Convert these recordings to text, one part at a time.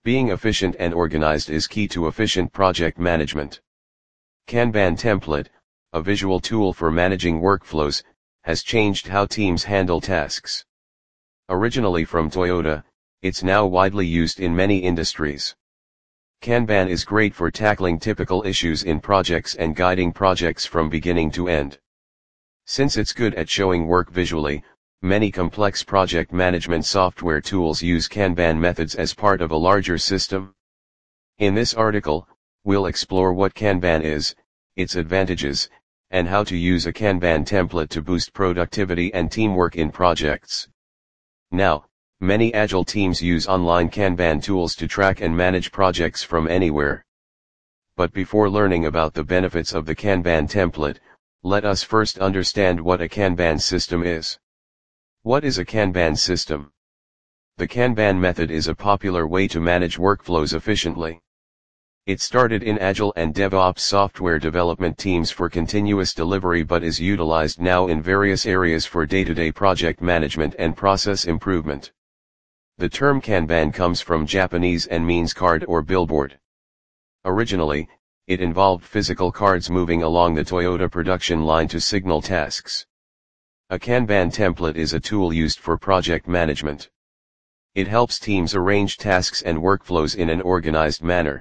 Being efficient and organized is key to efficient project management. Kanban template, a visual tool for managing workflows, has changed how teams handle tasks. Originally from Toyota, it's now widely used in many industries. Kanban is great for tackling typical issues in projects and guiding projects from beginning to end. Since it's good at showing work visually, many complex project management software tools use Kanban methods as part of a larger system. In this article, we'll explore what Kanban is, its advantages, and how to use a Kanban template to boost productivity and teamwork in projects. Now, many agile teams use online Kanban tools to track and manage projects from anywhere. But before learning about the benefits of the Kanban template, let us first understand what a Kanban system is. What is a Kanban system? The Kanban method is a popular way to manage workflows efficiently. It started in Agile and DevOps software development teams for continuous delivery but is utilized now in various areas for day-to-day project management and process improvement. The term Kanban comes from Japanese and means card or billboard. Originally, it involved physical cards moving along the Toyota production line to signal tasks. A Kanban template is a tool used for project management. It helps teams arrange tasks and workflows in an organized manner.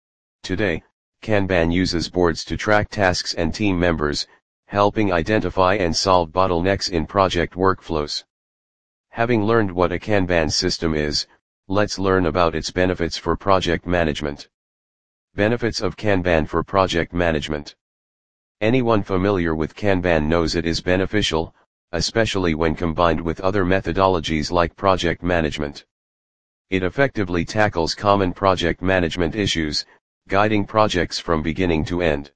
Today, Kanban uses boards to track tasks and team members, helping identify and solve bottlenecks in project workflows. Having learned what a Kanban system is, let's learn about its benefits for project management. Benefits of Kanban for project management. Anyone familiar with Kanban knows it is beneficial, especially when combined with other methodologies like project management. It effectively tackles common project management issues, guiding projects from beginning to end.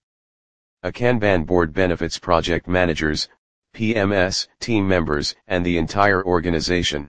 A Kanban board benefits project managers, PMS, team members, and the entire organization.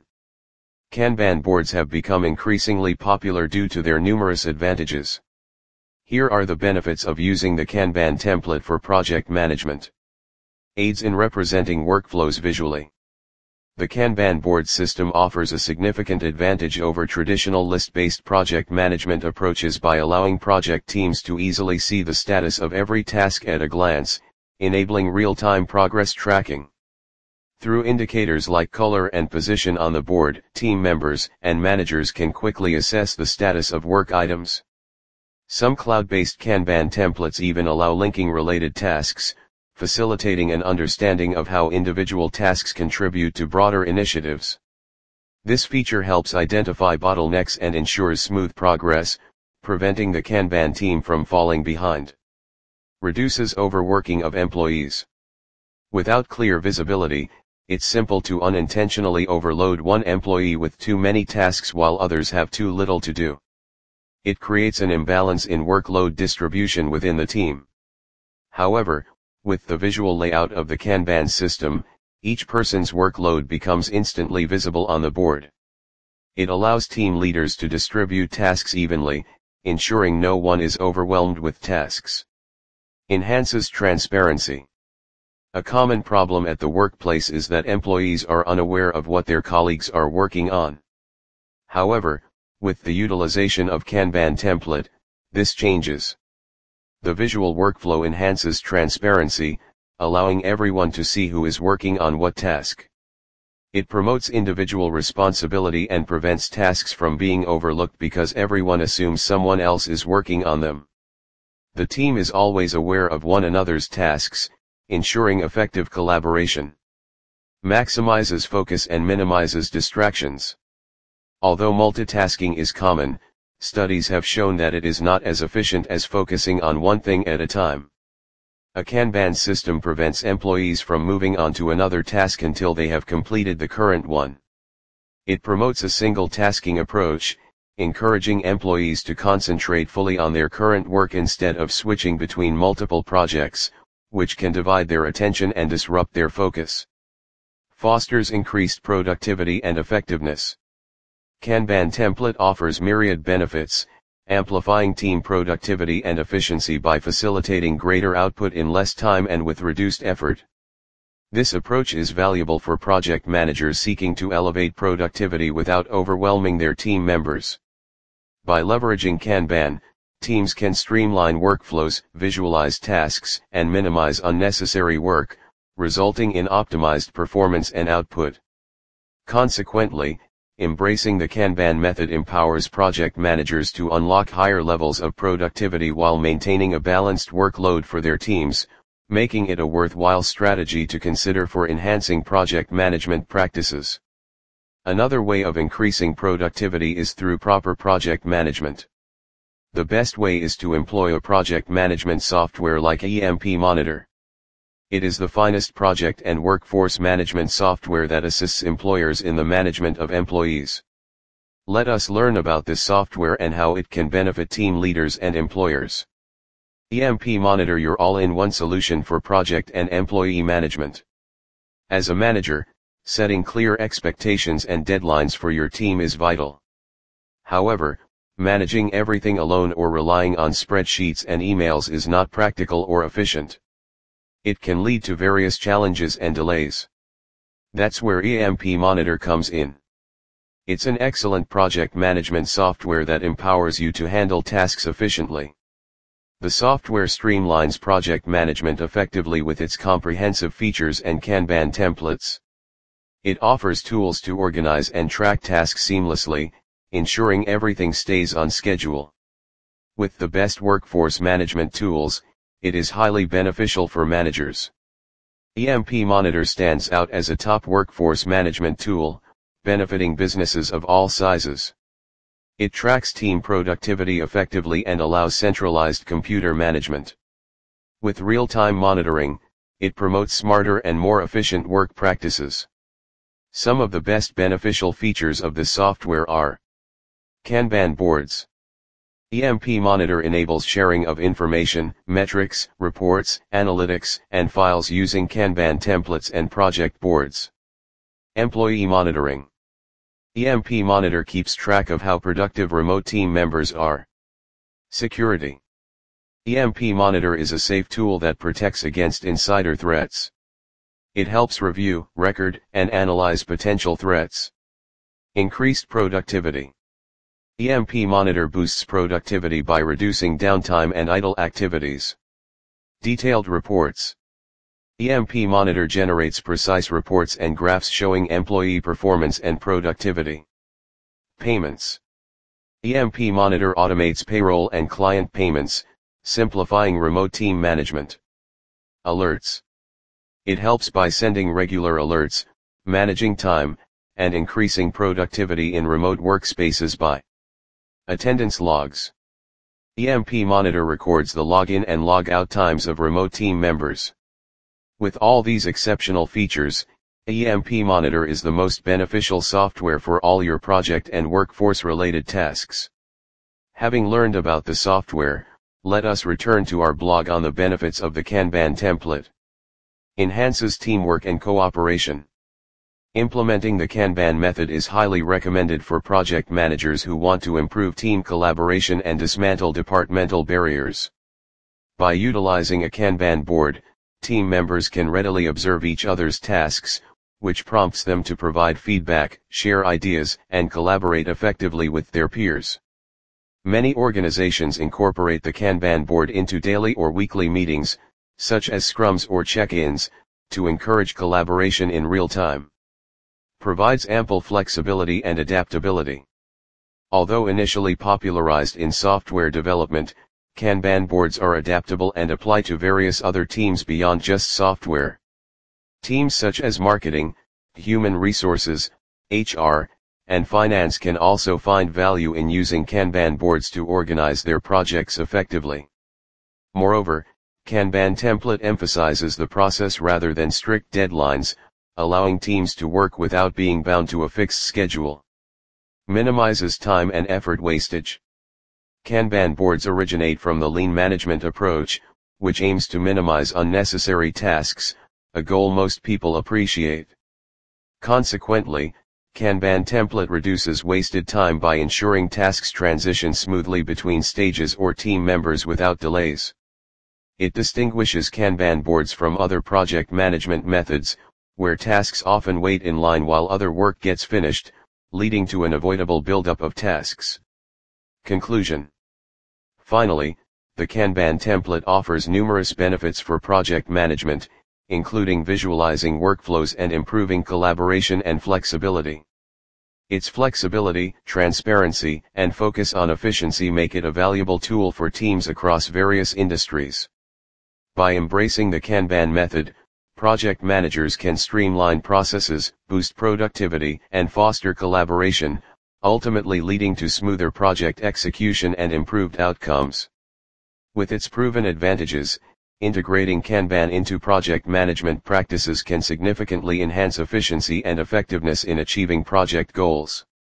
Kanban boards have become increasingly popular due to their numerous advantages. Here are the benefits of using the Kanban template for project management. Aids in representing workflows visually. The Kanban board system offers a significant advantage over traditional list-based project management approaches by allowing project teams to easily see the status of every task at a glance, enabling real-time progress tracking. Through indicators like color and position on the board, team members and managers can quickly assess the status of work items. Some cloud-based Kanban templates even allow linking related tasks, facilitating an understanding of how individual tasks contribute to broader initiatives. This feature helps identify bottlenecks and ensures smooth progress, preventing the Kanban team from falling behind. Reduces overworking of employees. Without clear visibility, it's simple to unintentionally overload one employee with too many tasks while others have too little to do. It creates an imbalance in workload distribution within the team. However, with the visual layout of the Kanban system, each person's workload becomes instantly visible on the board. It allows team leaders to distribute tasks evenly, ensuring no one is overwhelmed with tasks. Enhances transparency. A common problem at the workplace is that employees are unaware of what their colleagues are working on. However, with the utilization of Kanban template, this changes. The visual workflow enhances transparency, allowing everyone to see who is working on what task. It promotes individual responsibility and prevents tasks from being overlooked because everyone assumes someone else is working on them. The team is always aware of one another's tasks, ensuring effective collaboration. Maximizes focus and minimizes distractions. Although multitasking is common, studies have shown that it is not as efficient as focusing on one thing at a time. A Kanban system prevents employees from moving on to another task until they have completed the current one. It promotes a single tasking approach, encouraging employees to concentrate fully on their current work instead of switching between multiple projects, which can divide their attention and disrupt their focus. Fosters increased productivity and effectiveness. Kanban template offers myriad benefits, amplifying team productivity and efficiency by facilitating greater output in less time and with reduced effort. This approach is valuable for project managers seeking to elevate productivity without overwhelming their team members. By leveraging Kanban, teams can streamline workflows, visualize tasks, and minimize unnecessary work, resulting in optimized performance and output. Consequently, embracing the Kanban method empowers project managers to unlock higher levels of productivity while maintaining a balanced workload for their teams, making it a worthwhile strategy to consider for enhancing project management practices. Another way of increasing productivity is through proper project management. The best way is to employ a project management software like EMP Monitor. It is the finest project and workforce management software that assists employers in the management of employees. Let us learn about this software and how it can benefit team leaders and employers. EMP Monitor, your all-in-one solution for project and employee management. As a manager, setting clear expectations and deadlines for your team is vital. However, managing everything alone or relying on spreadsheets and emails is not practical or efficient. It can lead to various challenges and delays. That's where EMP Monitor comes in. It's an excellent project management software that empowers you to handle tasks efficiently. The software streamlines project management effectively with its comprehensive features and Kanban templates. It offers tools to organize and track tasks seamlessly, ensuring everything stays on schedule. With the best workforce management tools, it is highly beneficial for managers. EMP Monitor stands out as a top workforce management tool, benefiting businesses of all sizes. It tracks team productivity effectively and allows centralized computer management. With real-time monitoring, it promotes smarter and more efficient work practices. Some of the best beneficial features of this software are Kanban boards. EMP Monitor enables sharing of information, metrics, reports, analytics, and files using Kanban templates and project boards. Employee monitoring. EMP Monitor keeps track of how productive remote team members are. Security. EMP Monitor is a safe tool that protects against insider threats. It helps review, record, and analyze potential threats. Increased productivity. EMP Monitor boosts productivity by reducing downtime and idle activities. Detailed reports. EMP Monitor generates precise reports and graphs showing employee performance and productivity. Payments. EMP Monitor automates payroll and client payments, simplifying remote team management. Alerts. It helps by sending regular alerts, managing time, and increasing productivity in remote workspaces by attendance logs. EMP Monitor records the login and logout times of remote team members. With all these exceptional features, EMP Monitor is the most beneficial software for all your project and workforce-related tasks. Having learned about the software, let us return to our blog on the benefits of the Kanban template. Enhances teamwork and cooperation. Implementing the Kanban method is highly recommended for project managers who want to improve team collaboration and dismantle departmental barriers. By utilizing a Kanban board, team members can readily observe each other's tasks, which prompts them to provide feedback, share ideas, and collaborate effectively with their peers. Many organizations incorporate the Kanban board into daily or weekly meetings, such as scrums or check-ins, to encourage collaboration in real time. Provides ample flexibility and adaptability. Although initially popularized in software development, Kanban boards are adaptable and apply to various other teams beyond just software. Teams such as marketing, human resources, HR, and finance can also find value in using Kanban boards to organize their projects effectively. Moreover, Kanban template emphasizes the process rather than strict deadlines, allowing teams to work without being bound to a fixed schedule. Minimizes time and effort wastage. Kanban boards originate from the lean management approach, which aims to minimize unnecessary tasks, a goal most people appreciate. Consequently, Kanban template reduces wasted time by ensuring tasks transition smoothly between stages or team members without delays. It distinguishes Kanban boards from other project management methods, where tasks often wait in line while other work gets finished, leading to an avoidable buildup of tasks. Conclusion. Finally, the Kanban template offers numerous benefits for project management, including visualizing workflows and improving collaboration and flexibility. Its flexibility, transparency, and focus on efficiency make it a valuable tool for teams across various industries. By embracing the Kanban method, project managers can streamline processes, boost productivity, and foster collaboration, ultimately leading to smoother project execution and improved outcomes. With its proven advantages, integrating Kanban into project management practices can significantly enhance efficiency and effectiveness in achieving project goals.